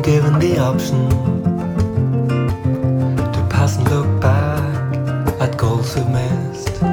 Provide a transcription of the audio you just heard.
given the option to pass and look back at goals we've missed.